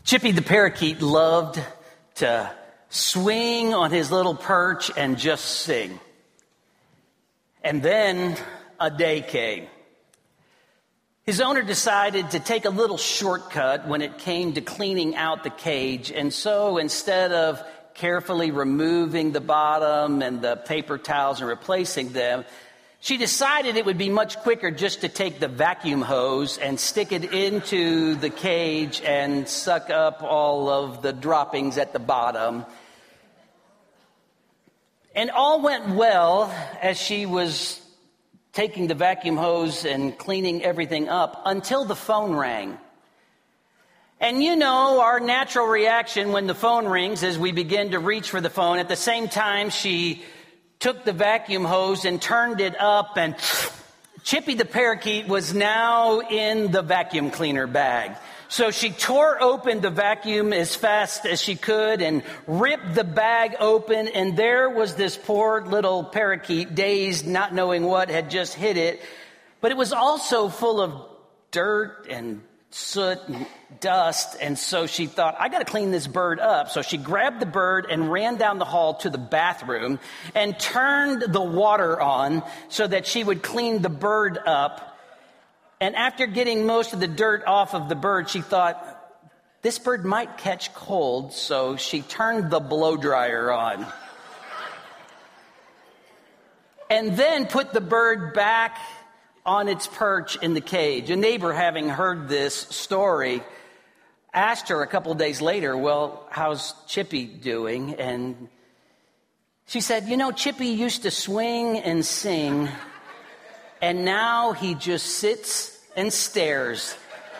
Chippy the parakeet loved to swing on his little perch and just sing. And then a day came. His owner decided to take a little shortcut when it came to cleaning out the cage. And so instead of carefully removing the bottom and the paper towels and replacing them, she decided it would be much quicker just to take the vacuum hose and stick it into the cage and suck up all of the droppings at the bottom. And all went well as she was taking the vacuum hose and cleaning everything up until the phone rang. And you know, our natural reaction when the phone rings is we begin to reach for the phone. At the same time, she took the vacuum hose and turned it up, and Chippy the parakeet was now in the vacuum cleaner bag. So she tore open the vacuum as fast as she could and ripped the bag open, and there was this poor little parakeet, dazed, not knowing what had just hit it. But it was also full of dirt and soot and dust, and so she thought, I got to clean this bird up. So she grabbed the bird and ran down the hall to the bathroom and turned the water on so that she would clean the bird up. And after getting most of the dirt off of the bird, she thought, this bird might catch cold, so she turned the blow dryer on. And then put the bird back on its perch in the cage. A neighbor, having heard this story, asked her a couple of days later, well, how's Chippy doing? And she said, you know, Chippy used to swing and sing, and now he just sits and stares.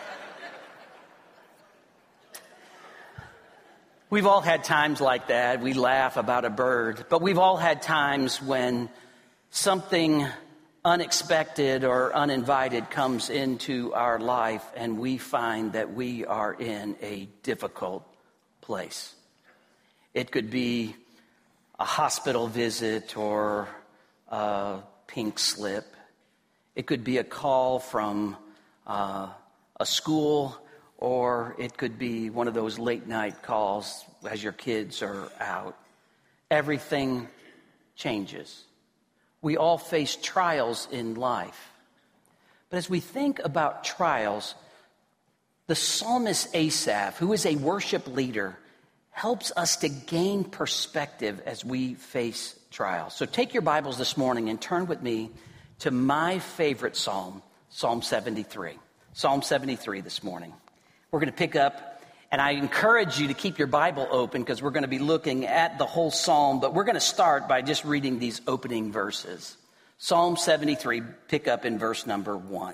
We've all had times like that. We laugh about a bird, but we've all had times when something unexpected or uninvited comes into our life and we find that we are in a difficult place. It could be a hospital visit or a pink slip. It could be a call from a school, or it could be one of those late night calls as your kids are out. Everything changes. We all face trials in life. But as we think about trials, the psalmist Asaph, who is a worship leader, helps us to gain perspective as we face trials. So take your Bibles this morning and turn with me to my favorite psalm, Psalm 73. Psalm 73 this morning. We're going to pick up, and I encourage you to keep your Bible open because we're going to be looking at the whole psalm, but we're going to start by just reading these opening verses. Psalm 73, pick up in verse number 1.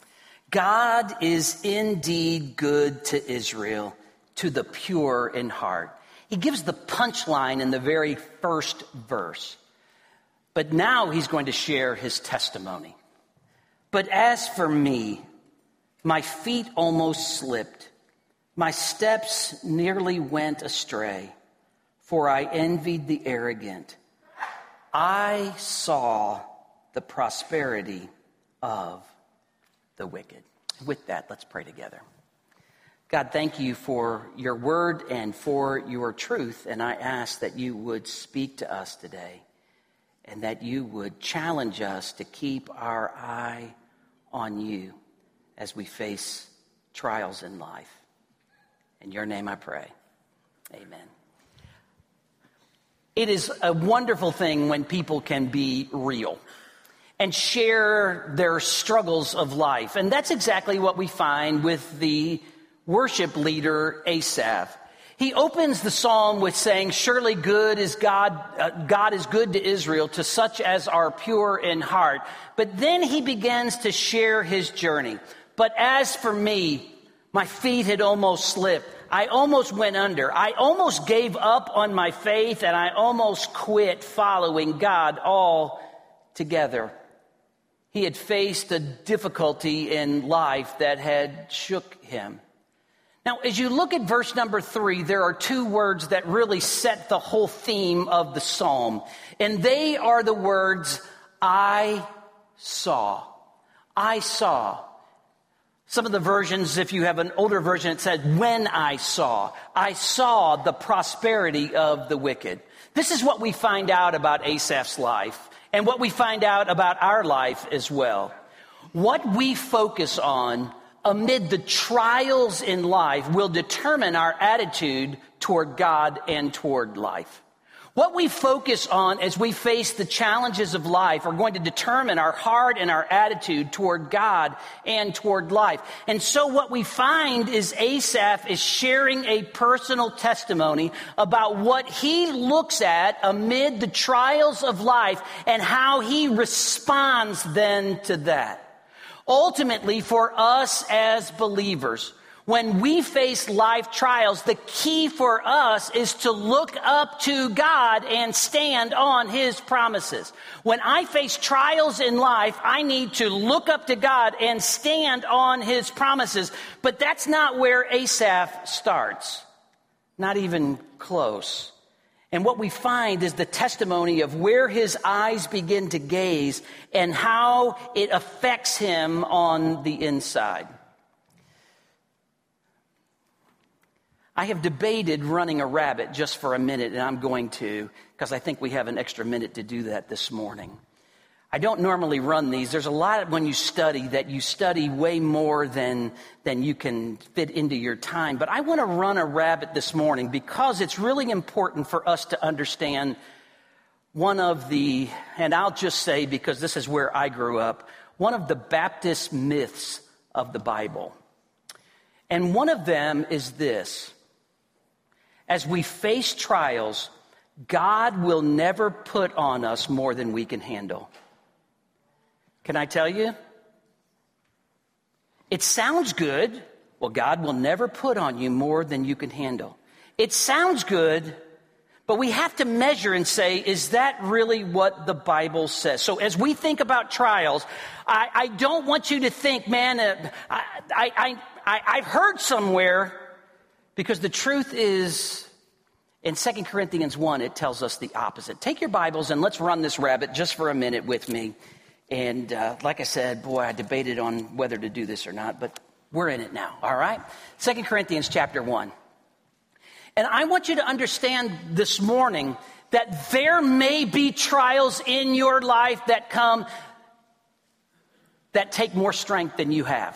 God is indeed good to Israel, to the pure in heart. He gives the punchline in the very first verse. But now he's going to share his testimony. But as for me, my feet almost slipped. My steps nearly went astray, for I envied the arrogant. I saw the prosperity of the wicked. With that, let's pray together. God, thank you for your word and for your truth, and I ask that you would speak to us today and that you would challenge us to keep our eye on you as we face trials in life. In your name I pray. Amen. It is a wonderful thing when people can be real and share their struggles of life. And that's exactly what we find with the worship leader Asaph. He opens the psalm with saying, surely good is God is good to Israel, to such as are pure in heart. But then he begins to share his journey. But as for me, my feet had almost slipped. I almost went under. I almost gave up on my faith, and I almost quit following God altogether. He had faced a difficulty in life that had shook him. Now, as you look at verse number 3, there are two words that really set the whole theme of the psalm. And they are the words, I saw. I saw. Some of the versions, if you have an older version, it said, when I saw the prosperity of the wicked. This is what we find out about Asaph's life and what we find out about our life as well. What we focus on amid the trials in life will determine our attitude toward God and toward life. What we focus on as we face the challenges of life are going to determine our heart and our attitude toward God and toward life. And so what we find is Asaph is sharing a personal testimony about what he looks at amid the trials of life and how he responds then to that. Ultimately, for us as believers, when we face life trials, the key for us is to look up to God and stand on His promises. When I face trials in life, I need to look up to God and stand on His promises. But that's not where Asaph starts. Not even close. And what we find is the testimony of where his eyes begin to gaze and how it affects him on the inside. I have debated running a rabbit just for a minute, and I'm going to, because I think we have an extra minute to do that this morning. I don't normally run these. There's a lot when you study that you study way more than you can fit into your time. But I want to run a rabbit this morning because it's really important for us to understand one of the, and I'll just say because this is where I grew up, one of the Baptist myths of the Bible. And one of them is this. As we face trials, God will never put on us more than we can handle. Can I tell you? It sounds good. Well, God will never put on you more than you can handle. It sounds good, but we have to measure and say, is that really what the Bible says? So as we think about trials, I don't want you to think, man, I've heard somewhere, because the truth is, in 2 Corinthians 1, it tells us the opposite. Take your Bibles and let's run this rabbit just for a minute with me. And like I said, boy, I debated on whether to do this or not, but we're in it now, all right? 2 Corinthians chapter 1. And I want you to understand this morning that there may be trials in your life that come that take more strength than you have,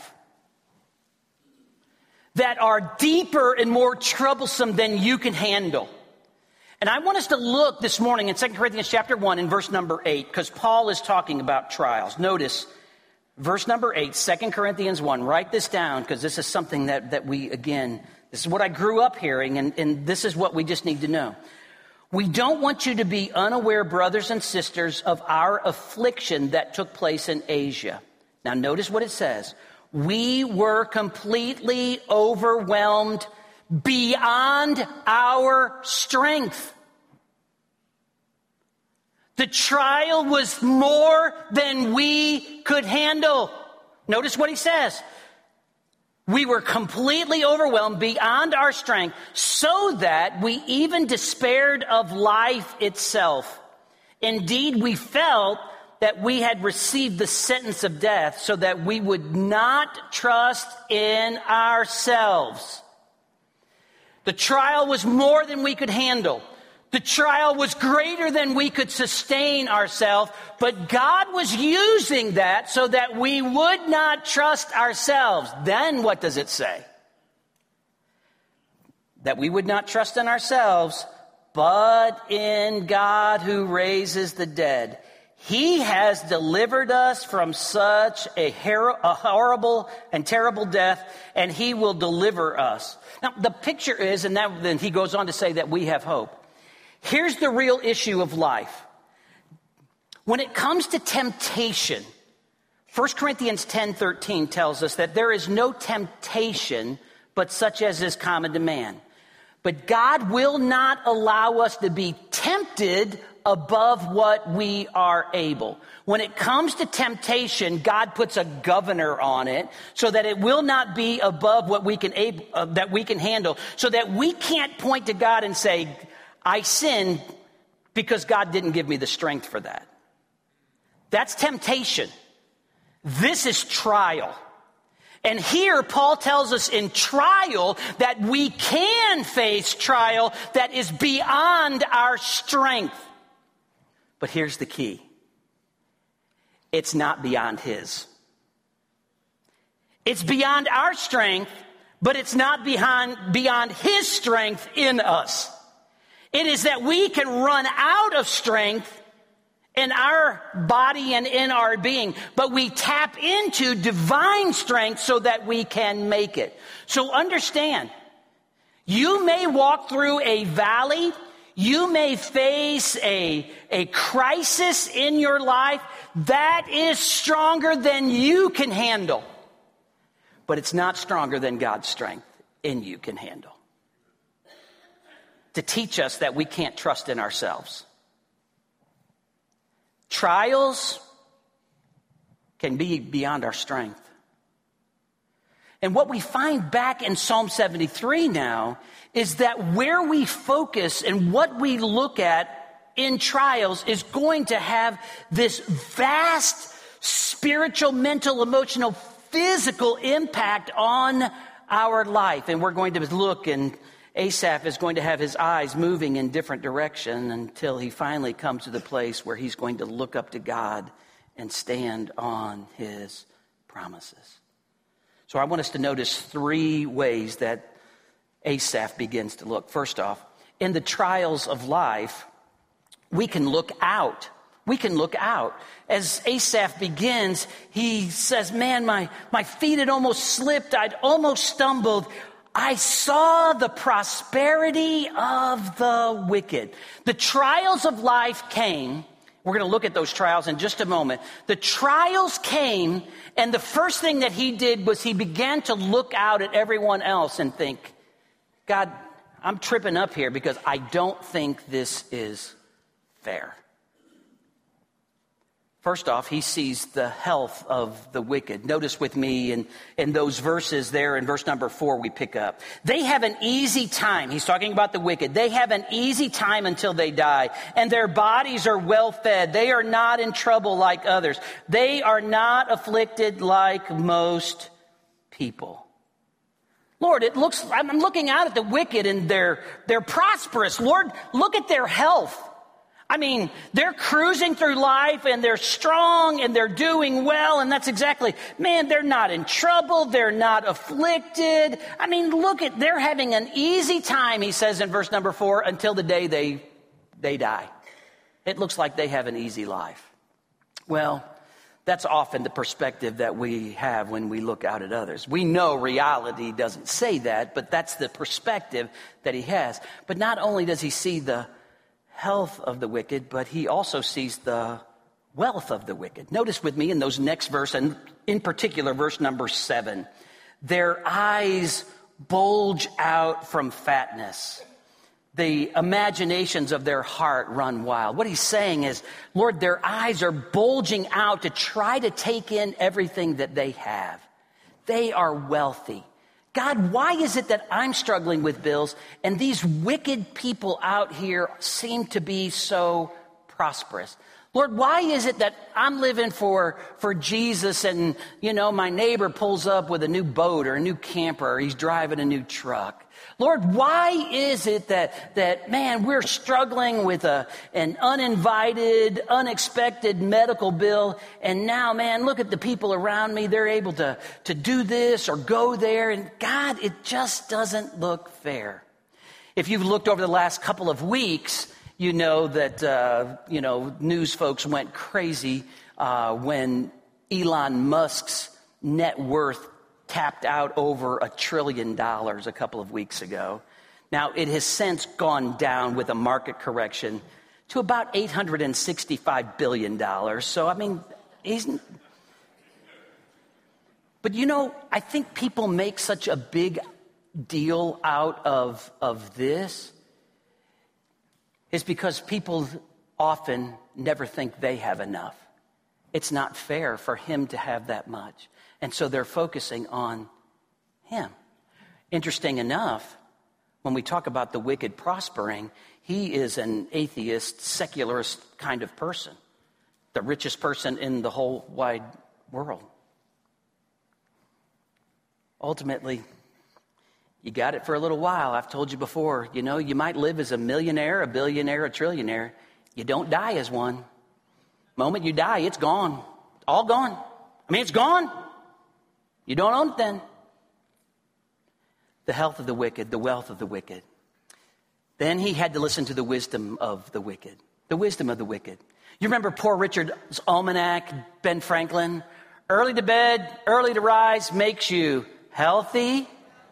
that are deeper and more troublesome than you can handle. And I want us to look this morning in 2 Corinthians chapter 1 in verse number 8, because Paul is talking about trials. Notice verse number 8, 2 Corinthians 1. Write this down, because this is something that we, again, this is what I grew up hearing, and this is what we just need to know. We don't want you to be unaware, brothers and sisters, of our affliction that took place in Asia. Now notice what it says. We were completely overwhelmed beyond our strength. The trial was more than we could handle. Notice what he says. We were completely overwhelmed beyond our strength, so that we even despaired of life itself. Indeed, we felt that we had received the sentence of death, so that we would not trust in ourselves. The trial was more than we could handle. The trial was greater than we could sustain ourselves, but God was using that so that we would not trust ourselves. Then what does it say? That we would not trust in ourselves, but in God who raises the dead. He has delivered us from such a horrible and terrible death, and He will deliver us. Now, the picture is, and then he goes on to say that we have hope. Here's the real issue of life. When it comes to temptation, 1 Corinthians 10:13 tells us that there is no temptation but such as is common to man. But God will not allow us to be tempted above what we are able. When it comes to temptation, God puts a governor on it so that it will not be above what we can handle, so that we can't point to God and say, I sinned because God didn't give me the strength for that. That's temptation. This is trial. And here Paul tells us in trial that we can face trial that is beyond our strength. But here's the key. It's not beyond his. It's beyond our strength, but it's not beyond his strength in us. It is that we can run out of strength in our body and in our being, but we tap into divine strength so that we can make it. So understand, you may walk through a valley, you may face a crisis in your life that is stronger than you can handle, but it's not stronger than God's strength in you can handle. To teach us that we can't trust in ourselves. Trials can be beyond our strength. And what we find back in Psalm 73 now is that where we focus and what we look at in trials is going to have this vast spiritual, mental, emotional, physical impact on our life. And we're going to look, and Asaph is going to have his eyes moving in different direction until he finally comes to the place where he's going to look up to God and stand on his promises. So I want us to notice three ways that Asaph begins to look. First off, in the trials of life, we can look out. We can look out. As Asaph begins, he says, man, my feet had almost slipped. I'd almost stumbled. I saw the prosperity of the wicked. The trials of life came. We're going to look at those trials in just a moment. The trials came, and the first thing that he did was he began to look out at everyone else and think, God, I'm tripping up here because I don't think this is fair. First off, he sees the health of the wicked. Notice with me in those verses there in verse number 4 we pick up. They have an easy time. He's talking about the wicked. They have an easy time until they die, and their bodies are well fed. They are not in trouble like others. They are not afflicted like most people. Lord, I'm looking out at the wicked and they're prosperous. Lord, look at their health. I mean, they're cruising through life and they're strong and they're doing well. And that's exactly, man, they're not in trouble. They're not afflicted. I mean, they're having an easy time, he says in verse number 4, until the day they die. It looks like they have an easy life. Well, that's often the perspective that we have when we look out at others. We know reality doesn't say that, but that's the perspective that he has. But not only does he see the health of the wicked, but he also sees the wealth of the wicked. Notice with me in those next verse, and in particular, verse number 7. Their eyes bulge out from fatness. The imaginations of their heart run wild. What he's saying is, Lord, their eyes are bulging out to try to take in everything that they have. They are wealthy. God, why is it that I'm struggling with bills and these wicked people out here seem to be so prosperous? Lord, why is it that I'm living for Jesus and, my neighbor pulls up with a new boat or a new camper or he's driving a new truck? Lord, why is it that man, we're struggling with an uninvited, unexpected medical bill, and now, man, look at the people around me. They're able to do this or go there, and God, it just doesn't look fair. If you've looked over the last couple of weeks, you know that, news folks went crazy when Elon Musk's net worth tapped out over $1 trillion a couple of weeks ago. Now, it has since gone down with a market correction to about $865 billion. So, I mean, but I think people make such a big deal out of this is because people often never think they have enough. It's not fair for him to have that much. And so they're focusing on him. Interesting enough, when we talk about the wicked prospering, he is an atheist, secularist kind of person. The richest person in the whole wide world. ultimately, you got it for a little while. I've told you before, you might live as a millionaire, a billionaire, a trillionaire. You don't die as one. The moment you die, it's gone. All gone. It's gone. You don't own it then. The health of the wicked, the wealth of the wicked. Then he had to listen to the wisdom of the wicked. The wisdom of the wicked. You remember Poor Richard's Almanac, Ben Franklin? Early to bed, early to rise makes you healthy,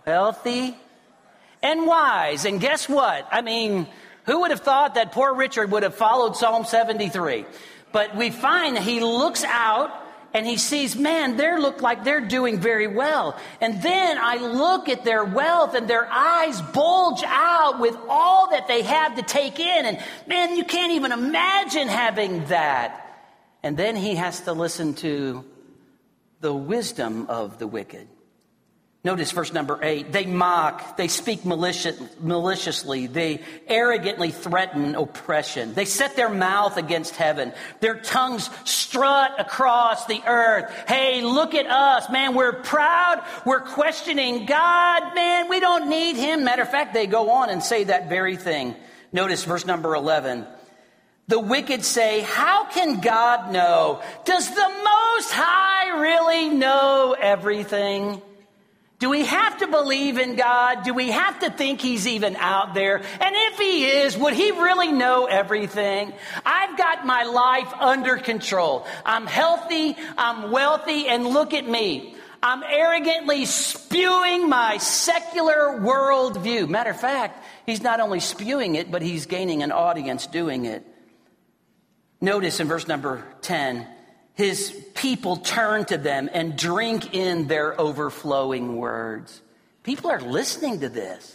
and wise. And guess what? Who would have thought that Poor Richard would have followed Psalm 73? But we find he looks out and he sees, man, they look like they're doing very well. And then I look at their wealth and their eyes bulge out with all that they have to take in. And man, you can't even imagine having that. And then he has to listen to the wisdom of the wicked. Notice verse number 8. They mock, they speak maliciously, they arrogantly threaten oppression. They set their mouth against heaven. Their tongues strut across the earth. Hey, look at us, man, we're proud. We're questioning God, man, we don't need him. Matter of fact, they go on and say that very thing. Notice verse number 11. The wicked say, how can God know? Does the Most High really know everything? Do we have to believe in God? Do we have to think he's even out there? And if he is, would he really know everything? I've got my life under control. I'm healthy, I'm wealthy, and look at me. I'm arrogantly spewing my secular worldview. Matter of fact, he's not only spewing it, but he's gaining an audience doing it. Notice in verse number 10, his people turn to them and drink in their overflowing words. People are listening to this.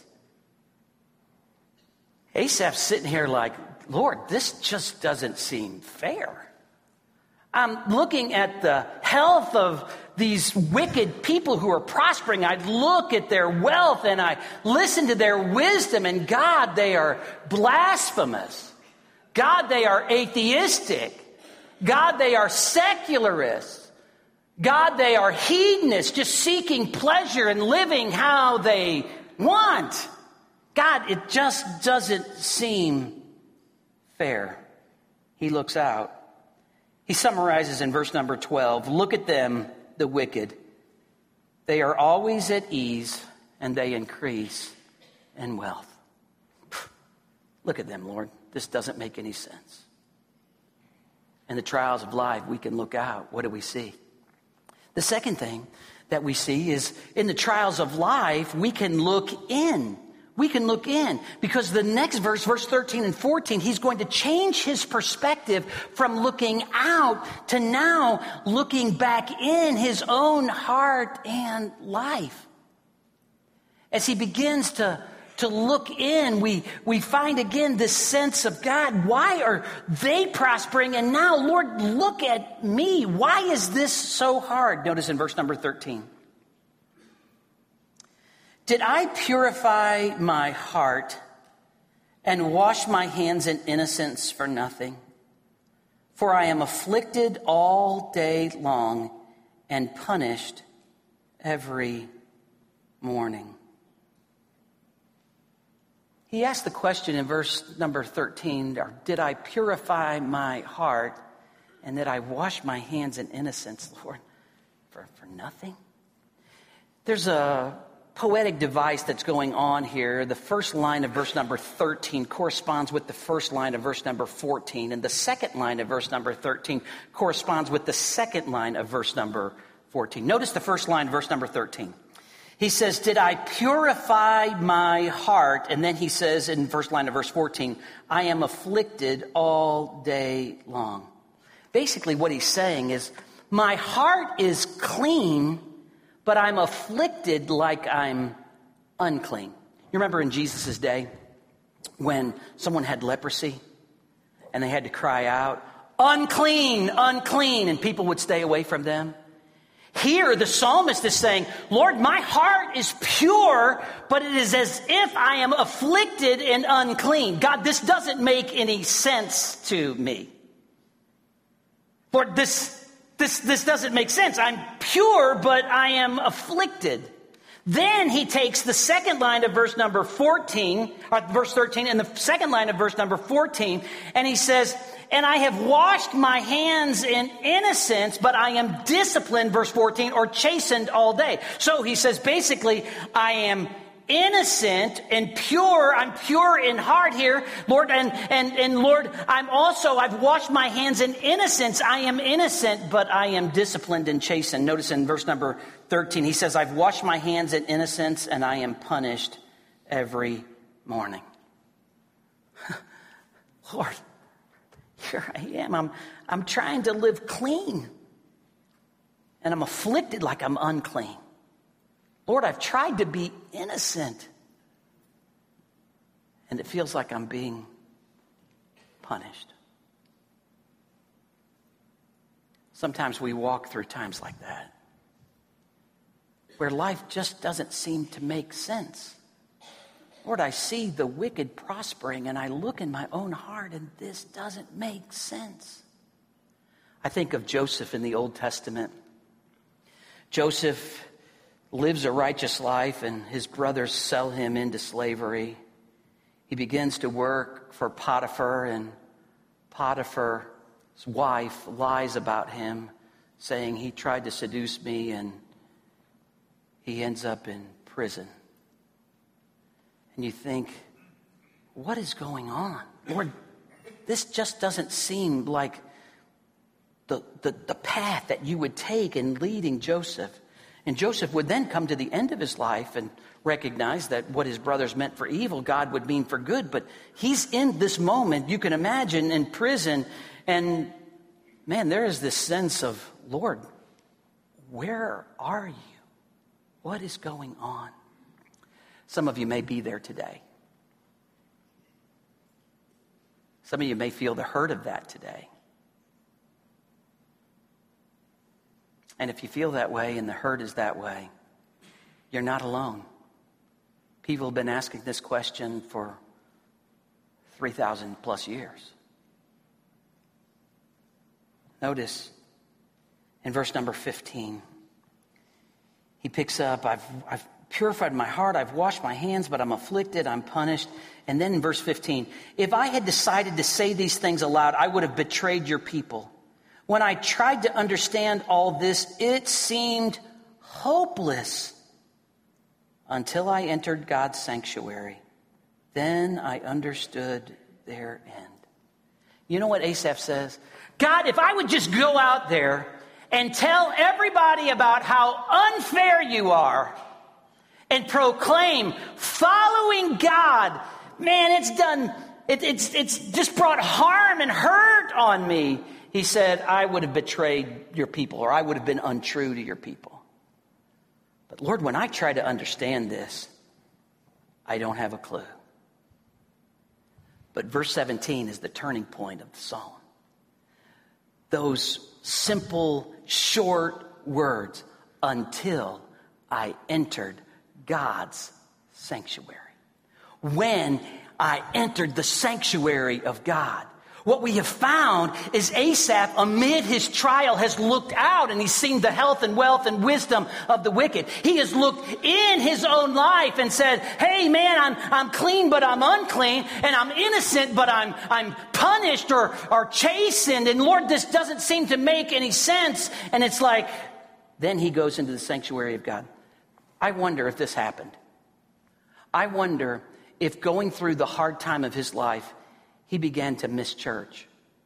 Asaph's sitting here like, Lord, this just doesn't seem fair. I'm looking at the health of these wicked people who are prospering. I look at their wealth and I listen to their wisdom, and God, they are blasphemous. God, they are atheistic. God, they are secularists. God, they are hedonists, just seeking pleasure and living how they want. God, it just doesn't seem fair. He looks out. He summarizes in verse number 12, look at them, the wicked. They are always at ease and they increase in wealth. Look at them, Lord. This doesn't make any sense. In the trials of life, we can look out. What do we see? The second thing that we see is in the trials of life, we can look in. We can look in because the next verse 13 and 14, he's going to change his perspective from looking out to now looking back in his own heart and life. As he begins to look in, we find again this sense of God. Why are they prospering? And now, Lord, look at me. Why is this so hard? Notice in verse number 13. Did I purify my heart and wash my hands in innocence for nothing? For I am afflicted all day long and punished every morning. He asked the question in verse number 13, did I purify my heart and did I wash my hands in innocence, Lord, for nothing? There's a poetic device that's going on here. The first line of verse number 13 corresponds with the first line of verse number 14, and the second line of verse number 13 corresponds with the second line of verse number 14. Notice the first line, verse number 13. He says, did I purify my heart? And then he says in first line of verse 14, I am afflicted all day long. Basically what he's saying is, my heart is clean, but I'm afflicted like I'm unclean. You remember in Jesus' day when someone had leprosy and they had to cry out, unclean, unclean, and people would stay away from them? Here, the psalmist is saying, Lord, my heart is pure, but it is as if I am afflicted and unclean. God, this doesn't make any sense to me. Lord, this doesn't make sense. I'm pure, but I am afflicted. Then he takes the second line of verse 13, and the second line of verse number 14, and he says, and I have washed my hands in innocence, but I am disciplined, verse 14, or chastened all day. So he says, basically, I am innocent and pure. I'm pure in heart here, Lord. And Lord, I've washed my hands in innocence. I am innocent, but I am disciplined and chastened. Notice in verse number 13, he says, I've washed my hands in innocence and I am punished every morning. Lord, here I am. I'm trying to live clean. And I'm afflicted like I'm unclean. Lord, I've tried to be innocent. And it feels like I'm being punished. Sometimes we walk through times like that, where life just doesn't seem to make sense. Lord, I see the wicked prospering, and I look in my own heart, and this doesn't make sense. I think of Joseph in the Old Testament. Joseph lives a righteous life, and his brothers sell him into slavery. He begins to work for Potiphar, and Potiphar's wife lies about him, saying he tried to seduce me, and he ends up in prison. And you think, what is going on? Lord, this just doesn't seem like the path that you would take in leading Joseph. And Joseph would then come to the end of his life and recognize that what his brothers meant for evil, God would mean for good. But he's in this moment, you can imagine, in prison. And man, there is this sense of, Lord, where are you? What is going on? Some of you may be there today. Some of you may feel the hurt of that today. And if you feel that way and the hurt is that way, you're not alone. People have been asking this question for 3,000 plus years. Notice in verse number 15, he picks up, I've purified my heart, I've washed my hands, but I'm afflicted, I'm punished. And then in verse 15, if I had decided to say these things aloud, I would have betrayed your people. When I tried to understand all this, it seemed hopeless until I entered God's sanctuary. Then I understood their end. You know what Asaph says? God, if I would just go out there and tell everybody about how unfair you are and proclaim following God, man, it's just brought harm and hurt on me. He said, I would have betrayed your people, or I would have been untrue to your people. But Lord, when I try to understand this, I don't have a clue. But verse 17 is the turning point of the psalm. Those simple, short words, until I entered God's sanctuary. When I entered the sanctuary of God, what we have found is Asaph, amid his trial, has looked out and he's seen the health and wealth and wisdom of the wicked. He has looked in his own life and said, hey man, I'm clean, but I'm unclean, and I'm innocent, but I'm punished or chastened. And Lord, this doesn't seem to make any sense. And it's like, then he goes into the sanctuary of God. I wonder if this happened. I wonder if going through the hard time of his life, he began to miss church.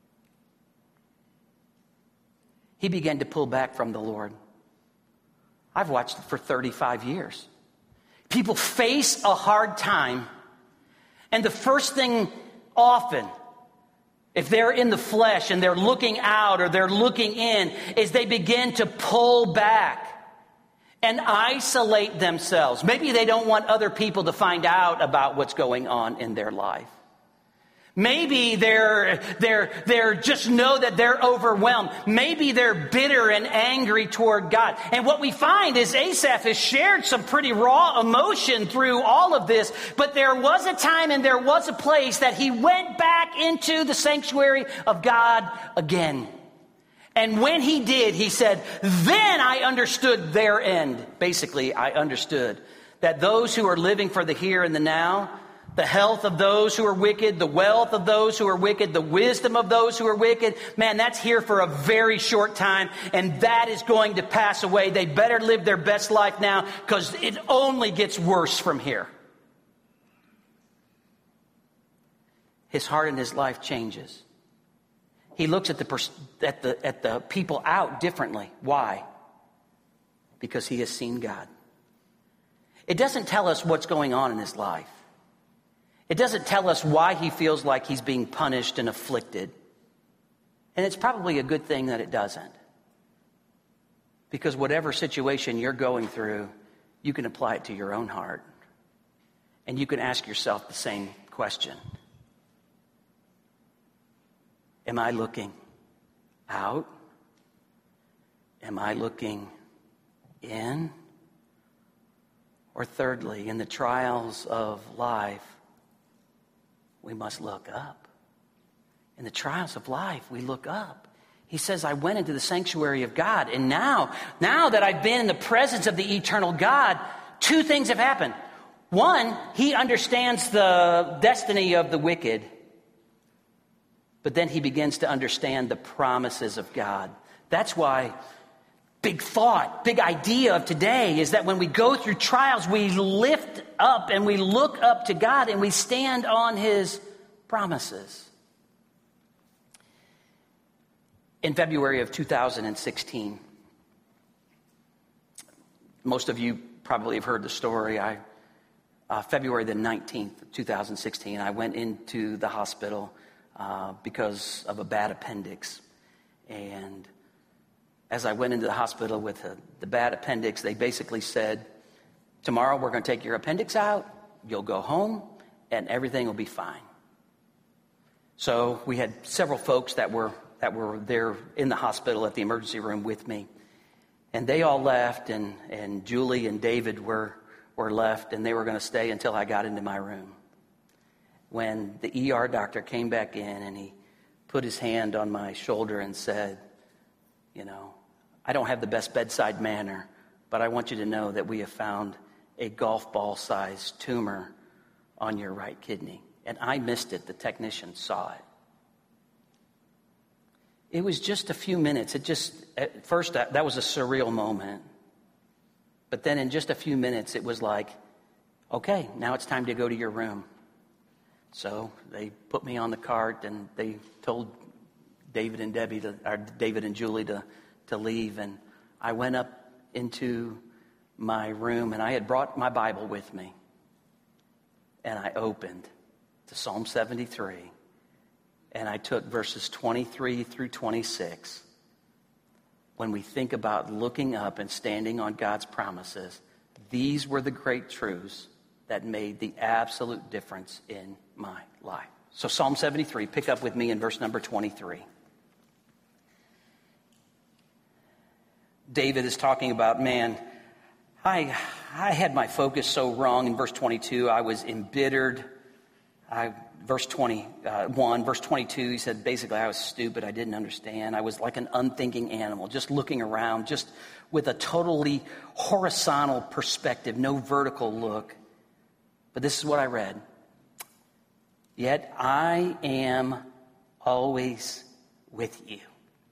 He began to pull back from the Lord. I've watched it for 35 years. People face a hard time, and the first thing often, if they're in the flesh and they're looking out or they're looking in, is they begin to pull back and isolate themselves. Maybe they don't want other people to find out about what's going on in their life. Maybe they're just know that they're overwhelmed. Maybe they're bitter and angry toward God. And what we find is Asaph has shared some pretty raw emotion through all of this. But there was a time and there was a place that he went back into the sanctuary of God again. And when he did, he said, then I understood their end. Basically, I understood that those who are living for the here and the now, the health of those who are wicked, the wealth of those who are wicked, the wisdom of those who are wicked, man, that's here for a very short time, and that is going to pass away. They better live their best life now, because it only gets worse from here. His heart and his life changes. He looks at the people out differently. Why? Because he has seen God. It doesn't tell us what's going on in his life. It doesn't tell us why he feels like he's being punished and afflicted. And it's probably a good thing that it doesn't. Because whatever situation you're going through, you can apply it to your own heart. And you can ask yourself the same question. Am I looking out? Am I looking in? Or thirdly, in the trials of life, we must look up. In the trials of life, we look up. He says, I went into the sanctuary of God, and now that I've been in the presence of the eternal God, two things have happened. One, he understands the destiny of the wicked. But then he begins to understand the promises of God. That's why big thought, big idea of today is that when we go through trials, we lift up and we look up to God and we stand on his promises. In February of 2016, most of you probably have heard the story. February the 19th, 2016, I went into the hospital because of a bad appendix. And as I went into the hospital with the bad appendix, they basically said, tomorrow we're going to take your appendix out, you'll go home, and everything will be fine. So we had several folks that were there in the hospital at the emergency room with me. And they all left, and Julie and David were left, and they were going to stay until I got into my room. When the ER doctor came back in and he put his hand on my shoulder and said, I don't have the best bedside manner, but I want you to know that we have found a golf ball-sized tumor on your right kidney. And I missed it. The technician saw it. It was just a few minutes. At first, that was a surreal moment. But then in just a few minutes, it was like, okay, now it's time to go to your room. So they put me on the cart, and they told David and Julie to leave. And I went up into my room, and I had brought my Bible with me. And I opened to Psalm 73, and I took verses 23 through 26. When we think about looking up and standing on God's promises, these were the great truths that made the absolute difference in my life. So Psalm 73, pick up with me in verse number 23. David is talking about, man, I had my focus so wrong in verse 22. I was embittered. Verse 21, verse 22, he said, basically, I was stupid. I didn't understand. I was like an unthinking animal, just looking around, just with a totally horizontal perspective, no vertical look. But this is what I read. Yet I am always with you.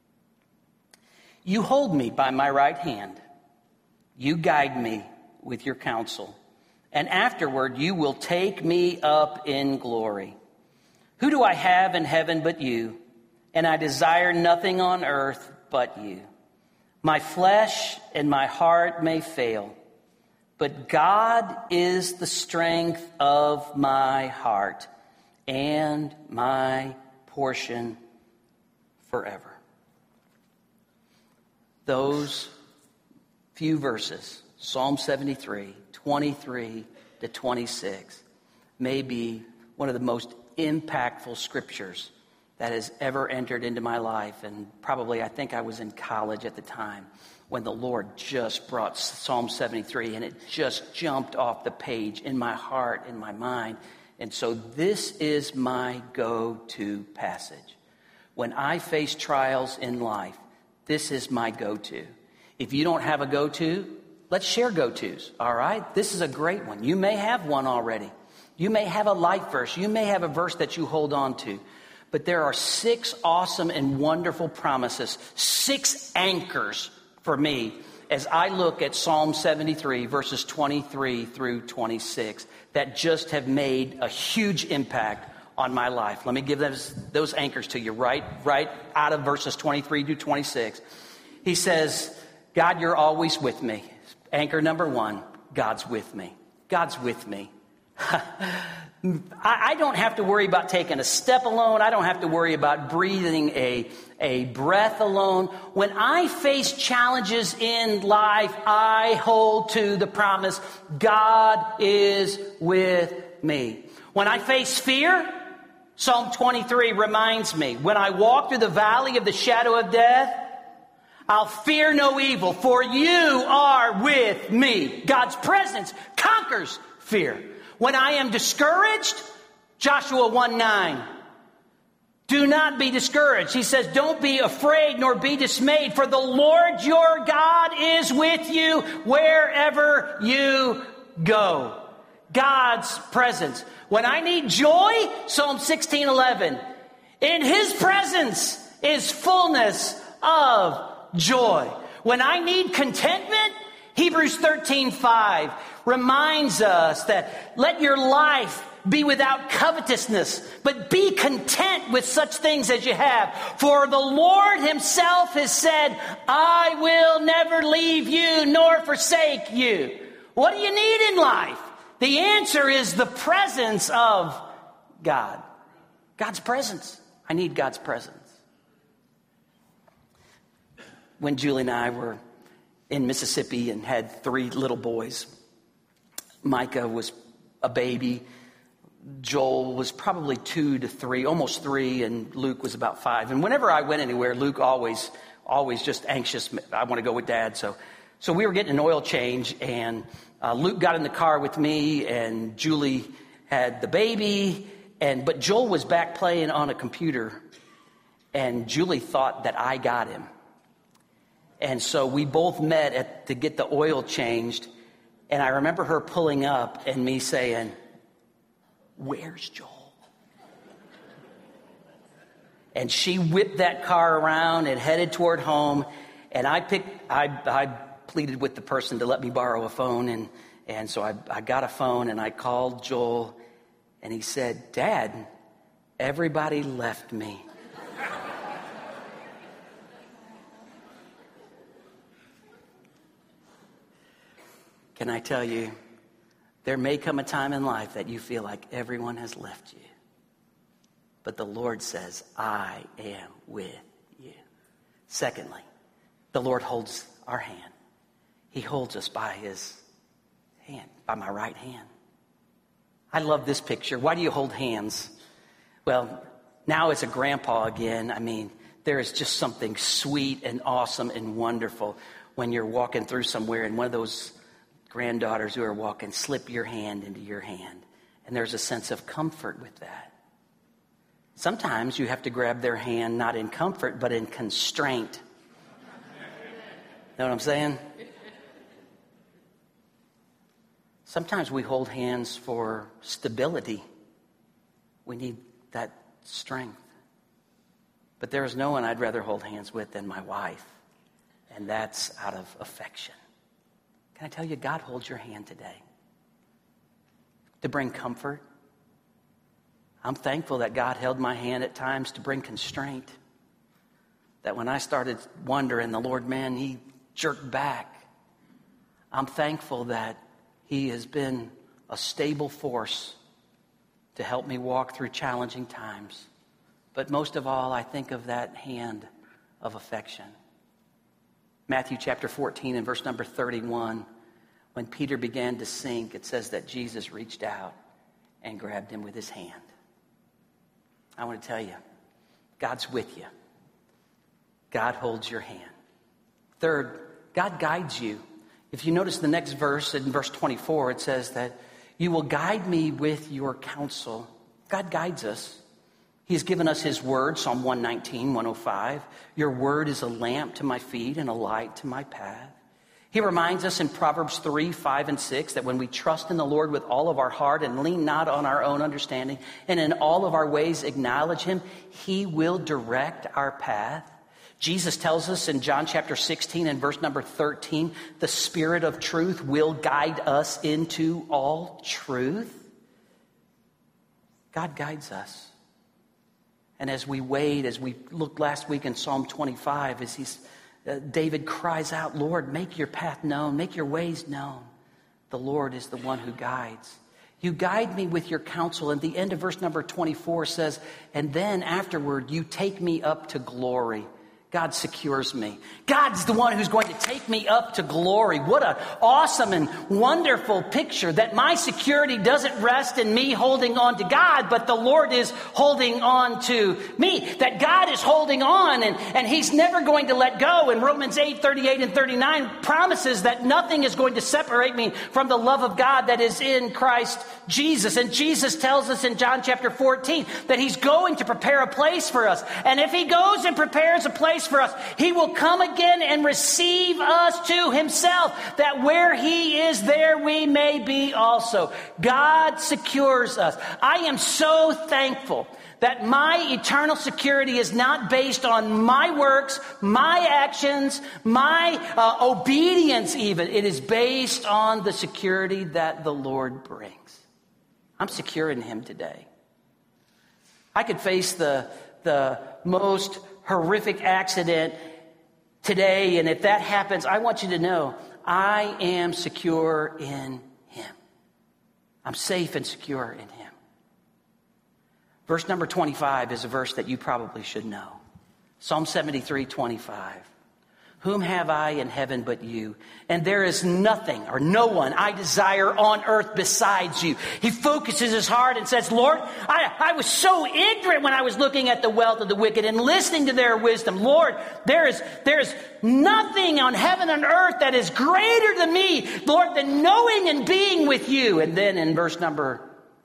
You hold me by my right hand. You guide me with your counsel. And afterward, you will take me up in glory. Who do I have in heaven but you? And I desire nothing on earth but you. My flesh and my heart may fail, but God is the strength of my heart and my portion forever. Those few verses, Psalm 73, 23 to 26, may be one of the most impactful scriptures that has ever entered into my life. And probably, I think I was in college at the time when the Lord just brought Psalm 73, and it just jumped off the page in my heart, in my mind. And so this is my go-to passage. When I face trials in life, This is my go-to. If you don't have a go-to, let's share go-tos, all right? This is a great one. You may have one already. You may have a life verse. You may have a verse that you hold on to. But there are 6 awesome and wonderful promises, 6 anchors for me as I look at Psalm 73, verses 23 through 26, that just have made a huge impact on my life. Let me give those anchors to you right out of verses 23 to 26. He says, God, you're always with me. Anchor number 1, God's with me. God's with me. I don't have to worry about taking a step alone. I don't have to worry about breathing a breath alone. When I face challenges in life, I hold to the promise, God is with me. When I face fear, Psalm 23 reminds me, when I walk through the valley of the shadow of death, I'll fear no evil, for you are with me. God's presence conquers fear. When I am discouraged, Joshua 1:9, do not be discouraged. He says, don't be afraid nor be dismayed, for the Lord your God is with you wherever you go. God's presence. When I need joy, Psalm 16:11, in his presence is fullness of joy. When I need contentment, Hebrews 13:5 reminds us that let your life be without covetousness, but be content with such things as you have. For the Lord himself has said, I will never leave you nor forsake you. What do you need in life? The answer is the presence of God. God's presence. I need God's presence. When Julie and I were in Mississippi and had 3 little boys, Micah was a baby. Joel was probably 2 to 3, almost 3, and Luke was about 5. And whenever I went anywhere, Luke always just anxious. I want to go with Dad. So we were getting an oil change, and Luke got in the car with me, and Julie had the baby, but Joel was back playing on a computer, and Julie thought that I got him. And so we both met to get the oil changed, and I remember her pulling up and me saying, where's Joel? And she whipped that car around and headed toward home, and I pleaded with the person to let me borrow a phone, and so I got a phone, and I called Joel, and he said, Dad, everybody left me. Can I tell you, there may come a time in life that you feel like everyone has left you. But the Lord says, I am with you. Secondly, the Lord holds our hand. He holds us by his hand, by my right hand. I love this picture. Why do you hold hands? Well, now as a grandpa again, I mean, there is just something sweet and awesome and wonderful when you're walking through somewhere and one of those granddaughters who are walking slip your hand into your hand. And there's a sense of comfort with that. Sometimes you have to grab their hand not in comfort, but in constraint. Know what I'm saying? Sometimes we hold hands for stability. We need that strength. But there is no one I'd rather hold hands with than my wife. And that's out of affection. Can I tell you, God holds your hand today to bring comfort. I'm thankful that God held my hand at times to bring constraint. That when I started wondering, the Lord, man, he jerked back. I'm thankful that he has been a stable force to help me walk through challenging times. But most of all, I think of that hand of affection. Matthew chapter 14 and verse number 31, when Peter began to sink, it says that Jesus reached out and grabbed him with his hand. I want to tell you, God's with you. God holds your hand. Third, God guides you. If you notice the next verse, in verse 24, it says that you will guide me with your counsel. God guides us. He has given us his word, Psalm 119, 105. Your word is a lamp to my feet and a light to my path. He reminds us in Proverbs 3, 5, and 6 that when we trust in the Lord with all of our heart and lean not on our own understanding, and in all of our ways acknowledge him, he will direct our path. Jesus tells us in John chapter 16 and verse number 13, the Spirit of truth will guide us into all truth. God guides us. And as we wait, as we looked last week in Psalm 25, as David cries out, Lord, make your path known, make your ways known. The Lord is the one who guides. You guide me with your counsel. And the end of verse number 24 says, and then afterward, you take me up to glory. God secures me. God's the one who's going to take me up to glory. What an awesome and wonderful picture that my security doesn't rest in me holding on to God, but the Lord is holding on to me. That God is holding on and he's never going to let go. And Romans 8, 38 and 39 promises that nothing is going to separate me from the love of God that is in Christ Jesus. And Jesus tells us in John chapter 14 that he's going to prepare a place for us. And if he goes and prepares a place for us, he will come again and receive us to himself, that where he is, there we may be also. God secures us. I am so thankful that my eternal security is not based on my works, my actions, my obedience even. It is based on the security that the Lord brings. I'm secure in him today. I could face the most horrific accident today, and if that happens, I want you to know I am secure in him. I'm safe and secure in him. Verse number 25 is a verse that you probably should know. Psalm 73, 25. Whom have I in heaven but you? And there is nothing or no one I desire on earth besides you. He focuses his heart and says, Lord, I was so ignorant when I was looking at the wealth of the wicked and listening to their wisdom. Lord, there is nothing on heaven and earth that is greater than me, Lord, than knowing and being with you. And then in verse number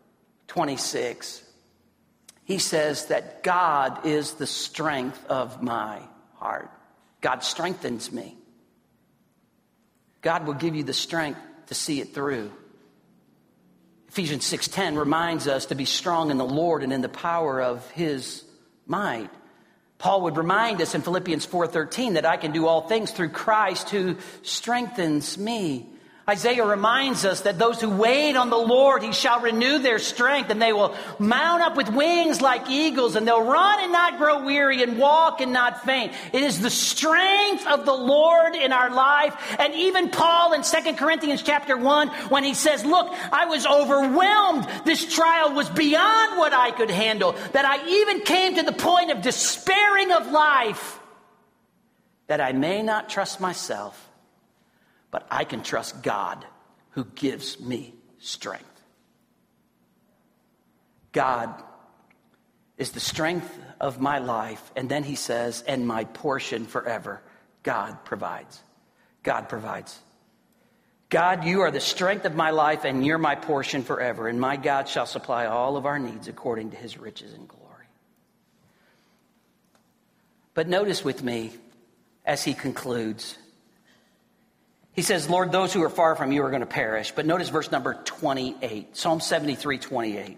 26, he says that God is the strength of my heart. God strengthens me. God will give you the strength to see it through. Ephesians 6:10 reminds us to be strong in the Lord and in the power of his might. Paul would remind us in Philippians 4:13 that I can do all things through Christ who strengthens me. Isaiah reminds us that those who wait on the Lord, he shall renew their strength, and they will mount up with wings like eagles, and they'll run and not grow weary and walk and not faint. It is the strength of the Lord in our life. And even Paul in 2 Corinthians chapter 1, when he says, look, I was overwhelmed. This trial was beyond what I could handle, that I even came to the point of despairing of life, that I may not trust myself, but I can trust God who gives me strength. God is the strength of my life. And then he says, and my portion forever. God provides. God provides. God, you are the strength of my life, and you're my portion forever. And my God shall supply all of our needs according to his riches and glory. But notice with me as he concludes, he says, Lord, those who are far from you are going to perish. But notice verse number 28, Psalm 73, 28.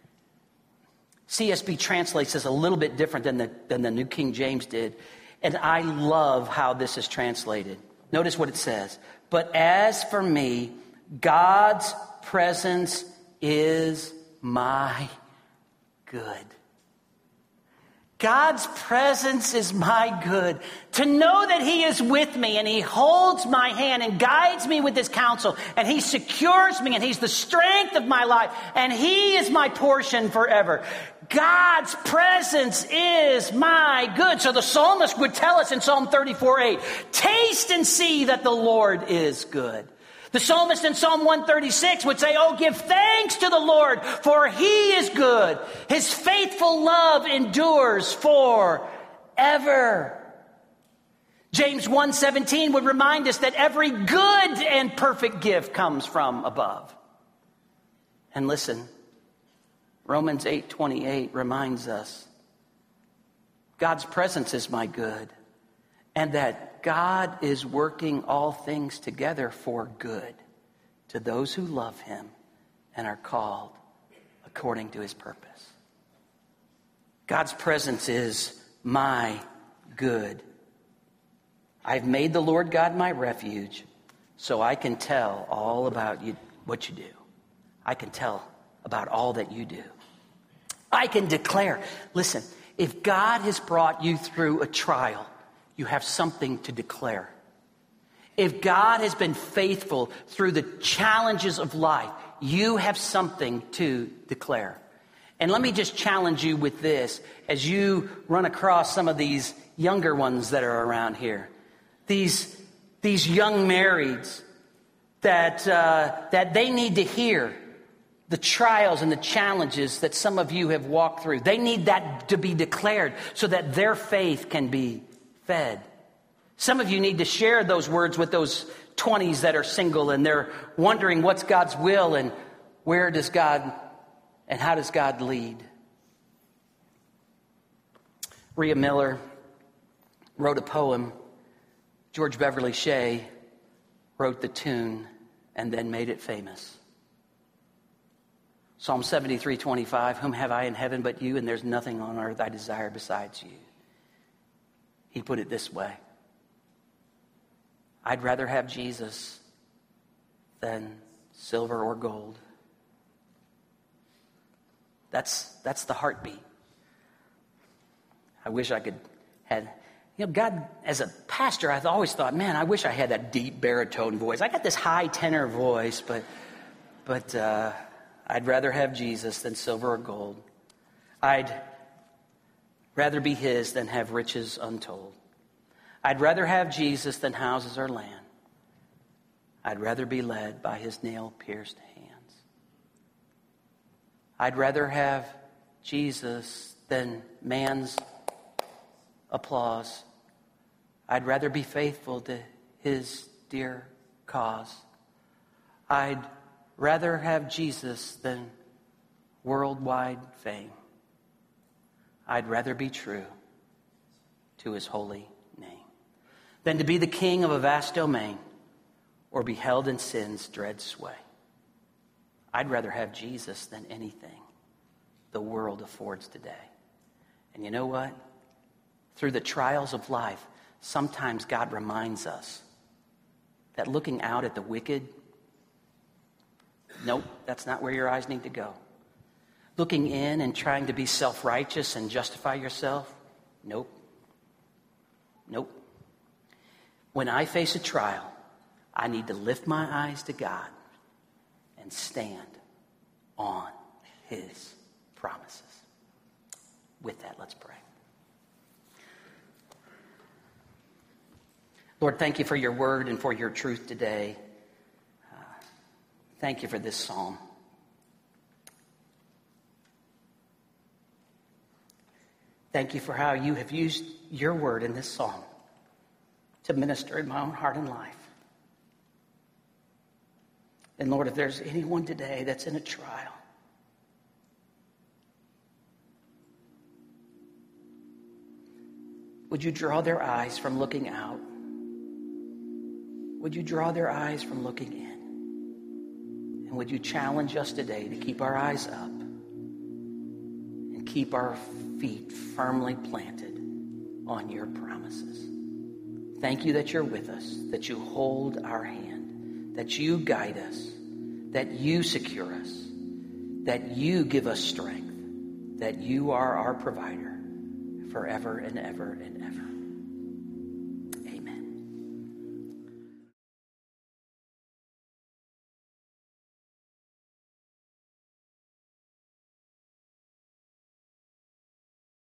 CSB translates this a little bit different than the New King James did. And I love how this is translated. Notice what it says. But as for me, God's presence is my good. God's presence is my good. To know that he is with me and he holds my hand and guides me with his counsel and he secures me and he's the strength of my life and he is my portion forever. God's presence is my good. So the psalmist would tell us in Psalm 34:8, taste and see that the Lord is good. The psalmist in Psalm 136 would say, oh, give thanks to the Lord, for he is good. His faithful love endures forever. James 1:17 would remind us that every good and perfect gift comes from above. And listen, Romans 8:28 reminds us God's presence is my good, and that God is working all things together for good to those who love him and are called according to his purpose. God's presence is my good. I've made the Lord God my refuge, so I can tell all about you, what you do. I can tell about all that you do. I can declare. Listen, if God has brought you through a trial, you have something to declare. If God has been faithful through the challenges of life, you have something to declare. And let me just challenge you with this as you run across some of these younger ones that are around here. These young marrieds that they need to hear the trials and the challenges that some of you have walked through. They need that to be declared so that their faith can be fed. Some of you need to share those words with those 20s that are single and they're wondering what's God's will and where does God and how does God lead. Rhea Miller wrote a poem. George Beverly Shea wrote the tune and then made it famous. Psalm 73:25, whom have I in heaven but you, and there's nothing on earth I desire besides you. He put it this way: I'd rather have Jesus than silver or gold. That's the heartbeat. I wish I could have, God, as a pastor, I've always thought, man, I wish I had that deep baritone voice. I got this high tenor voice, but I'd rather have Jesus than silver or gold. I'd rather be his than have riches untold. I'd rather have Jesus than houses or land. I'd rather be led by his nail-pierced hands. I'd rather have Jesus than man's applause. I'd rather be faithful to his dear cause. I'd rather have Jesus than worldwide fame. I'd rather be true to his holy name than to be the king of a vast domain or be held in sin's dread sway. I'd rather have Jesus than anything the world affords today. And you know what? Through the trials of life, sometimes God reminds us that looking out at the wicked, nope, that's not where your eyes need to go. Looking in and trying to be self-righteous and justify yourself, nope. When I face a trial, I need to lift my eyes to God and stand on his promises. With that, let's pray. Lord, thank you for your word and for your truth today. Thank you for this psalm. Thank you for how you have used your word in this psalm to minister in my own heart and life. And Lord, if there's anyone today that's in a trial, would you draw their eyes from looking out? Would you draw their eyes from looking in? And would you challenge us today to keep our eyes up and keep our feet firmly planted on your promises? Thank you that you're with us, that you hold our hand, that you guide us, that you secure us, that you give us strength, that you are our provider forever and ever and ever.